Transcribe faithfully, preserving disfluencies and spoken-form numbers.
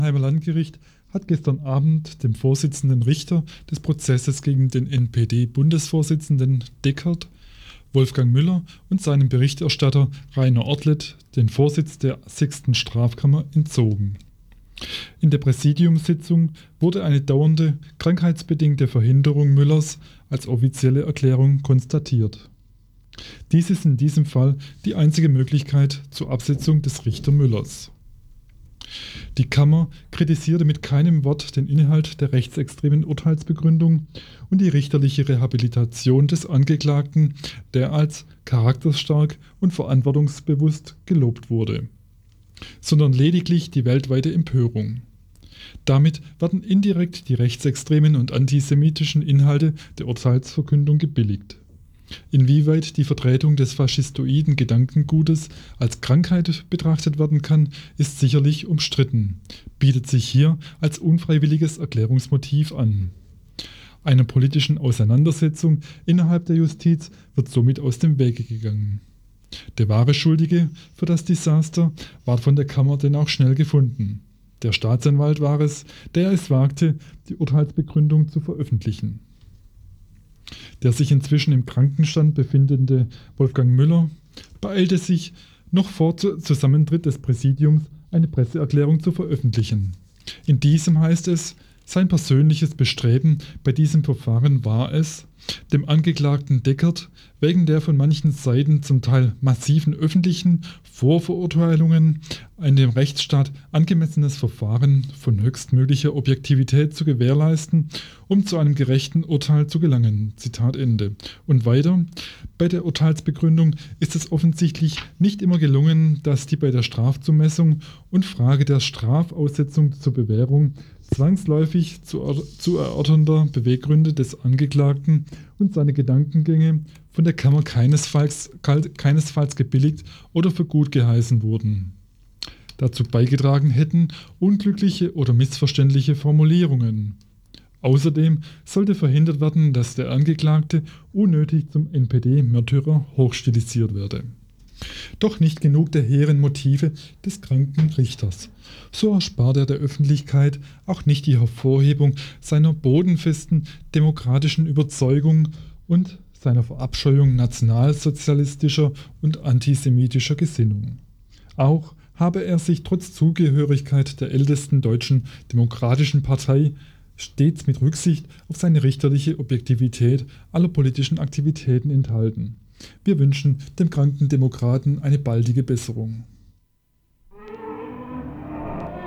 Mannheimer Landgericht hat gestern Abend dem Vorsitzenden Richter des Prozesses gegen den N P D-Bundesvorsitzenden Deckert, Wolfgang Müller, und seinem Berichterstatter Rainer Ortlet den Vorsitz der sechsten Strafkammer entzogen. In der Präsidiumssitzung wurde eine dauernde krankheitsbedingte Verhinderung Müllers als offizielle Erklärung konstatiert. Dies ist in diesem Fall die einzige Möglichkeit zur Absetzung des Richter Müllers. Die Kammer kritisierte mit keinem Wort den Inhalt der rechtsextremen Urteilsbegründung und die richterliche Rehabilitation des Angeklagten, der als charakterstark und verantwortungsbewusst gelobt wurde, sondern lediglich die weltweite Empörung. Damit werden indirekt die rechtsextremen und antisemitischen Inhalte der Urteilsverkündung gebilligt. Inwieweit die Vertretung des faschistoiden Gedankengutes als Krankheit betrachtet werden kann, ist sicherlich umstritten, bietet sich hier als unfreiwilliges Erklärungsmotiv an. Einer politischen Auseinandersetzung innerhalb der Justiz wird somit aus dem Wege gegangen. Der wahre Schuldige für das Desaster war von der Kammer denn auch schnell gefunden. Der Staatsanwalt war es, der es wagte, die Urteilsbegründung zu veröffentlichen. Der sich inzwischen im Krankenstand befindende Wolfgang Müller beeilte sich, noch vor Zusammentritt des Präsidiums eine Presseerklärung zu veröffentlichen. In diesem heißt es, sein persönliches Bestreben bei diesem Verfahren war es, dem Angeklagten Deckert wegen der von manchen Seiten zum Teil massiven öffentlichen Vorverurteilungen ein dem Rechtsstaat angemessenes Verfahren von höchstmöglicher Objektivität zu gewährleisten, um zu einem gerechten Urteil zu gelangen. Zitat Ende. Und weiter, bei der Urteilsbegründung ist es offensichtlich nicht immer gelungen, dass die bei der Strafzumessung und Frage der Strafaussetzung zur Bewährung zwangsläufig zu, er zu erörternder Beweggründe des Angeklagten und seine Gedankengänge von der Kammer keinesfalls, keinesfalls gebilligt oder für gut geheißen wurden. Dazu beigetragen hätten unglückliche oder missverständliche Formulierungen. Außerdem sollte verhindert werden, dass der Angeklagte unnötig zum N P D-Märtyrer hochstilisiert werde. Doch nicht genug der hehren Motive des kranken Richters. So erspart er der Öffentlichkeit auch nicht die Hervorhebung seiner bodenfesten demokratischen Überzeugung und seiner Verabscheuung nationalsozialistischer und antisemitischer Gesinnung. Auch habe er sich trotz Zugehörigkeit der ältesten deutschen demokratischen Partei stets mit Rücksicht auf seine richterliche Objektivität aller politischen Aktivitäten enthalten. Wir wünschen dem kranken Demokraten eine baldige Besserung.